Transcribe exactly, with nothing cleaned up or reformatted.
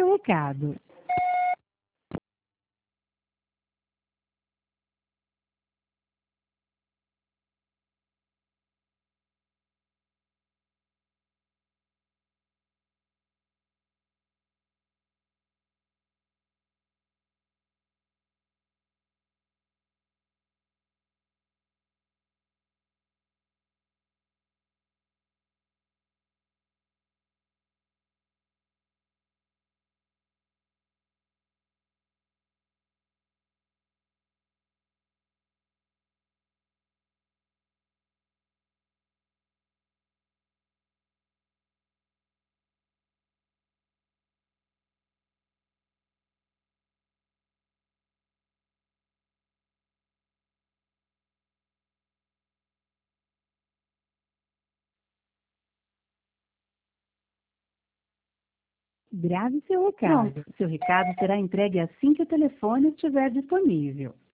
seu recado. Grave seu recado. Seu recado será entregue assim que o telefone estiver disponível.